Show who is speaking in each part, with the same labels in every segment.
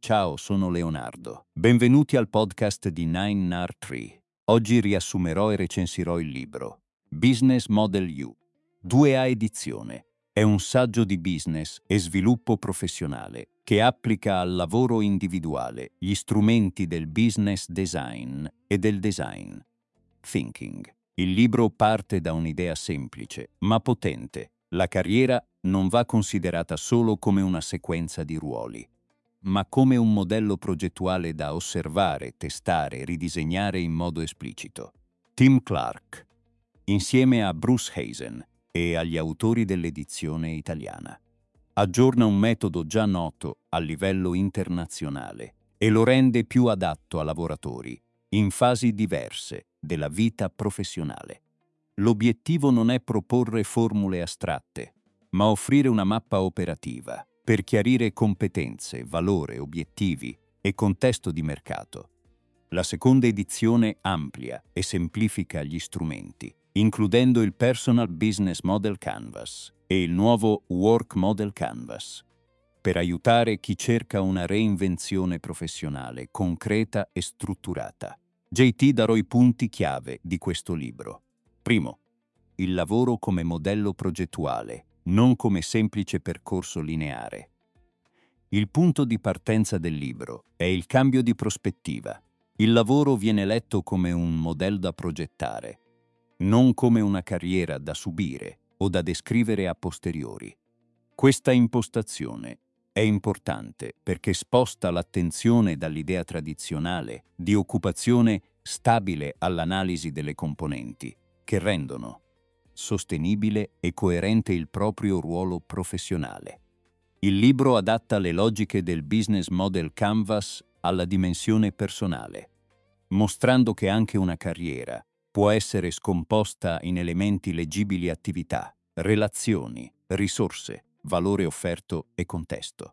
Speaker 1: ciao, sono Leonardo. Benvenuti al podcast di 9NAR3. Oggi riassumerò e recensirò il libro Business Model U, 2A edizione. È un saggio di business e sviluppo professionale che applica al lavoro individuale gli strumenti del business design e del design thinking. Il libro parte da un'idea semplice, ma potente. La carriera non va considerata solo come una sequenza di ruoli, ma come un modello progettuale da osservare, testare e ridisegnare in modo esplicito. Tim Clark, insieme a Bruce Hazen e agli autori dell'edizione italiana, aggiorna un metodo già noto a livello internazionale e lo rende più adatto a lavoratori in fasi diverse della vita professionale. L'obiettivo non è proporre formule astratte, ma offrire una mappa operativa per chiarire competenze, valore, obiettivi e contesto di mercato. La seconda edizione amplia e semplifica gli strumenti, includendo il Personal Business Model Canvas e il nuovo Work Model Canvas, per aiutare chi cerca una reinvenzione professionale concreta e strutturata. JT darò i punti chiave di questo libro. Primo, il lavoro come modello progettuale, non come semplice percorso lineare. Il punto di partenza del libro è il cambio di prospettiva. Il lavoro viene letto come un modello da progettare, non come una carriera da subire o da descrivere a posteriori. Questa impostazione è importante perché sposta l'attenzione dall'idea tradizionale di occupazione stabile all'analisi delle componenti che rendono sostenibile e coerente il proprio ruolo professionale. Il libro adatta le logiche del Business Model Canvas alla dimensione personale, mostrando che anche una carriera può essere scomposta in elementi leggibili: attività, relazioni, risorse, valore offerto e contesto.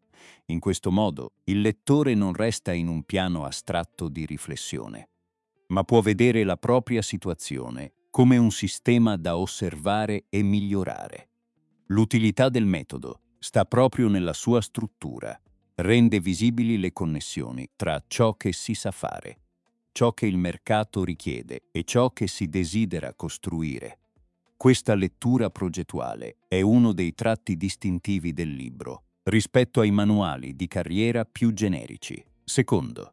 Speaker 1: In questo modo, il lettore non resta in un piano astratto di riflessione, ma può vedere la propria situazione come un sistema da osservare e migliorare. L'utilità del metodo sta proprio nella sua struttura. Rende visibili le connessioni tra ciò che si sa fare, ciò che il mercato richiede e ciò che si desidera costruire. Questa lettura progettuale è uno dei tratti distintivi del libro rispetto ai manuali di carriera più generici. Secondo,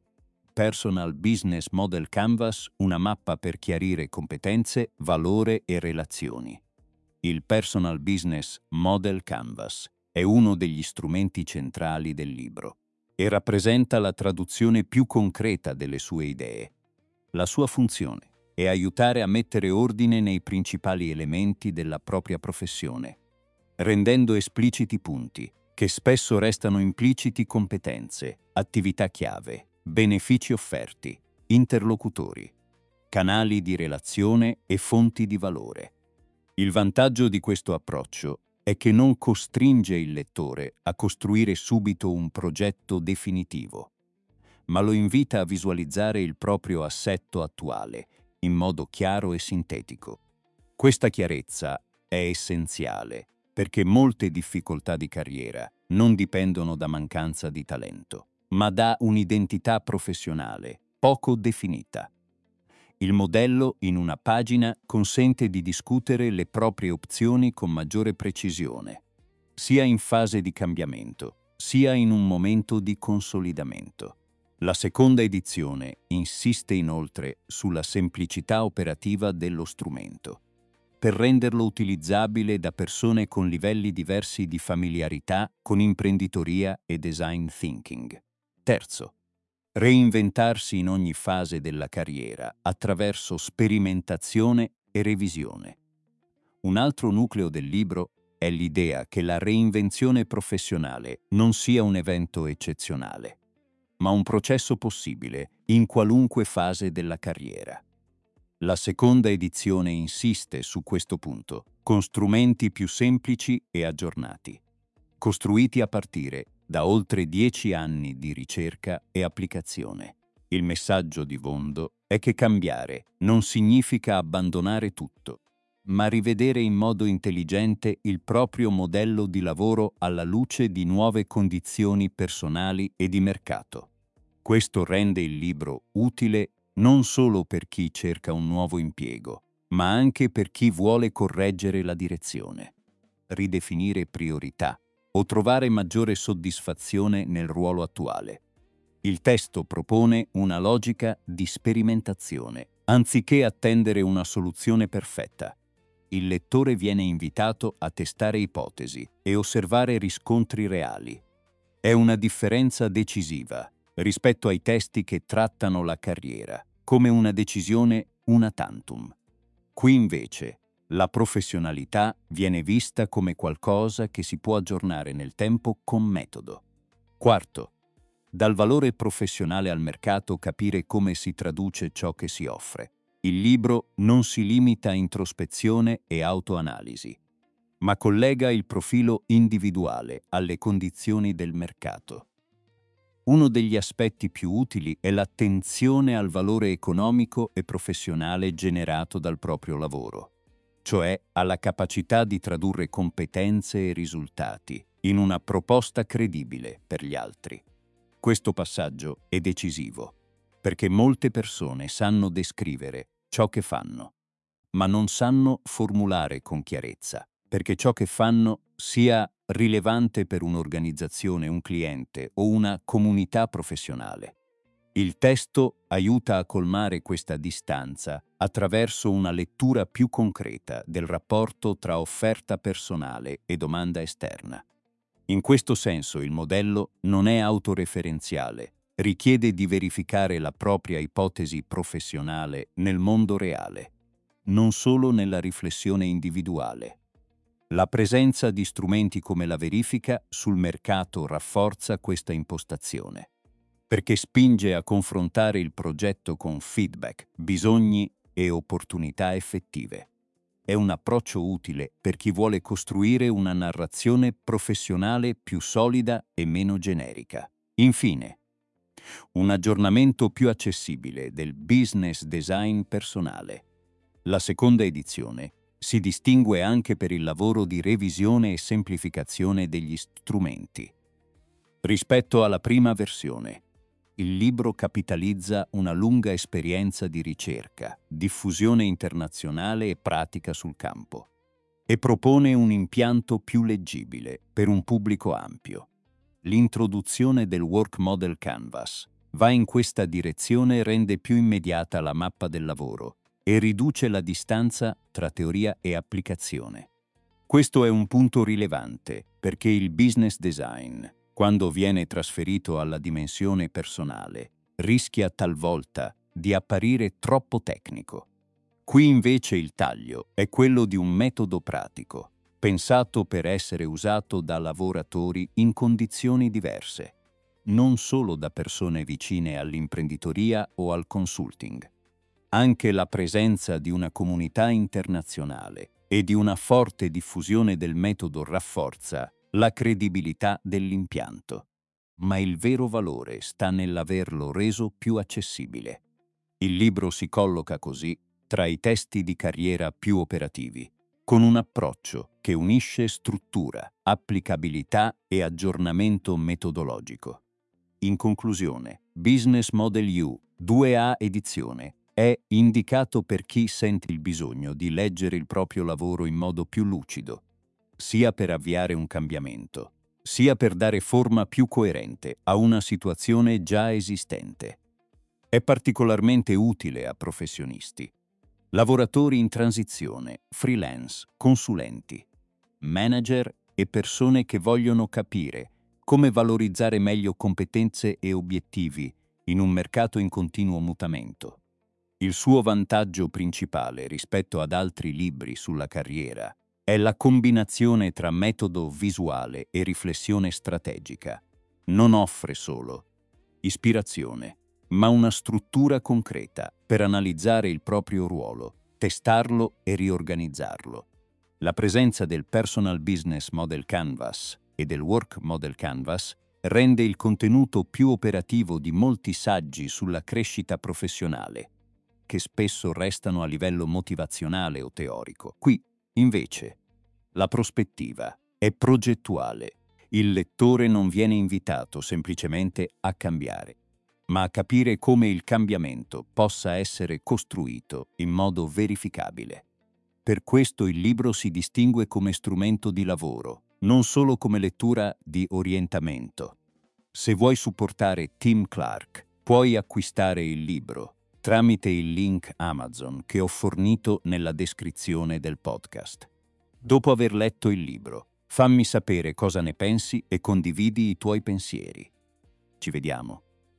Speaker 1: Personal Business Model Canvas, una mappa per chiarire competenze, valore e relazioni. Il Personal Business Model Canvas è uno degli strumenti centrali del libro e rappresenta la traduzione più concreta delle sue idee. La sua funzione è aiutare a mettere ordine nei principali elementi della propria professione, rendendo espliciti punti che spesso restano impliciti: competenze, attività chiave, benefici offerti, interlocutori, canali di relazione e fonti di valore. Il vantaggio di questo approccio è che non costringe il lettore a costruire subito un progetto definitivo, ma lo invita a visualizzare il proprio assetto attuale in modo chiaro e sintetico. Questa chiarezza è essenziale perché molte difficoltà di carriera non dipendono da mancanza di talento, ma da un'identità professionale poco definita. Il modello in una pagina consente di discutere le proprie opzioni con maggiore precisione, sia in fase di cambiamento, sia in un momento di consolidamento. La seconda edizione insiste inoltre sulla semplicità operativa dello strumento, per renderlo utilizzabile da persone con livelli diversi di familiarità con imprenditoria e design thinking. Terzo, reinventarsi in ogni fase della carriera attraverso sperimentazione e revisione. Un altro nucleo del libro è l'idea che la reinvenzione professionale non sia un evento eccezionale, ma un processo possibile in qualunque fase della carriera. La seconda edizione insiste su questo punto, con strumenti più semplici e aggiornati, costruiti a partire da oltre 10 anni di ricerca e applicazione. Il messaggio di fondo è che cambiare non significa abbandonare tutto, ma rivedere in modo intelligente il proprio modello di lavoro alla luce di nuove condizioni personali e di mercato. Questo rende il libro utile non solo per chi cerca un nuovo impiego, ma anche per chi vuole correggere la direzione, ridefinire priorità o trovare maggiore soddisfazione nel ruolo attuale. Il testo propone una logica di sperimentazione, anziché attendere una soluzione perfetta. Il lettore viene invitato a testare ipotesi e osservare riscontri reali. È una differenza decisiva rispetto ai testi che trattano la carriera come una decisione una tantum. Qui invece la professionalità viene vista come qualcosa che si può aggiornare nel tempo con metodo. Quarto, dal valore professionale al mercato capire come si traduce ciò che si offre. Il libro non si limita a introspezione e autoanalisi, ma collega il profilo individuale alle condizioni del mercato. Uno degli aspetti più utili è l'attenzione al valore economico e professionale generato dal proprio lavoro, cioè alla capacità di tradurre competenze e risultati in una proposta credibile per gli altri. Questo passaggio è decisivo, perché molte persone sanno descrivere ciò che fanno, ma non sanno formulare con chiarezza, perché ciò che fanno sia rilevante per un'organizzazione, un cliente o una comunità professionale. Il testo aiuta a colmare questa distanza attraverso una lettura più concreta del rapporto tra offerta personale e domanda esterna. In questo senso il modello non è autoreferenziale, richiede di verificare la propria ipotesi professionale nel mondo reale, non solo nella riflessione individuale. La presenza di strumenti come la verifica sul mercato rafforza questa impostazione, perché spinge a confrontare il progetto con feedback, bisogni e opportunità effettive. È un approccio utile per chi vuole costruire una narrazione professionale più solida e meno generica. Infine, un aggiornamento più accessibile del business design personale. La seconda edizione si distingue anche per il lavoro di revisione e semplificazione degli strumenti. Rispetto alla prima versione, il libro capitalizza una lunga esperienza di ricerca, diffusione internazionale e pratica sul campo e propone un impianto più leggibile per un pubblico ampio. L'introduzione del Work Model Canvas va in questa direzione e rende più immediata la mappa del lavoro e riduce la distanza tra teoria e applicazione. Questo è un punto rilevante perché il business design, quando viene trasferito alla dimensione personale, rischia talvolta di apparire troppo tecnico. Qui invece il taglio è quello di un metodo pratico, pensato per essere usato da lavoratori in condizioni diverse, non solo da persone vicine all'imprenditoria o al consulting. Anche la presenza di una comunità internazionale e di una forte diffusione del metodo rafforza la credibilità dell'impianto. Ma il vero valore sta nell'averlo reso più accessibile. Il libro si colloca così tra i testi di carriera più operativi, con un approccio che unisce struttura, applicabilità e aggiornamento metodologico. In conclusione, Business Model U 2A edizione è indicato per chi sente il bisogno di leggere il proprio lavoro in modo più lucido, sia per avviare un cambiamento, sia per dare forma più coerente a una situazione già esistente. È particolarmente utile a professionisti, lavoratori in transizione, freelance, consulenti, manager e persone che vogliono capire come valorizzare meglio competenze e obiettivi in un mercato in continuo mutamento. Il suo vantaggio principale rispetto ad altri libri sulla carriera è la combinazione tra metodo visuale e riflessione strategica. Non offre solo ispirazione, ma una struttura concreta per analizzare il proprio ruolo, testarlo e riorganizzarlo. La presenza del Personal Business Model Canvas e del Work Model Canvas rende il contenuto più operativo di molti saggi sulla crescita professionale. che spesso restano a livello motivazionale o teorico. Qui, invece, la prospettiva è progettuale. Il lettore non viene invitato semplicemente a cambiare, ma a capire come il cambiamento possa essere costruito in modo verificabile. Per questo il libro si distingue come strumento di lavoro, non solo come lettura di orientamento. Se vuoi supportare Tim Clark, puoi acquistare il libro tramite il link Amazon che ho fornito nella descrizione del podcast. Dopo aver letto il libro, fammi sapere cosa ne pensi e condividi i tuoi pensieri. Ci vediamo.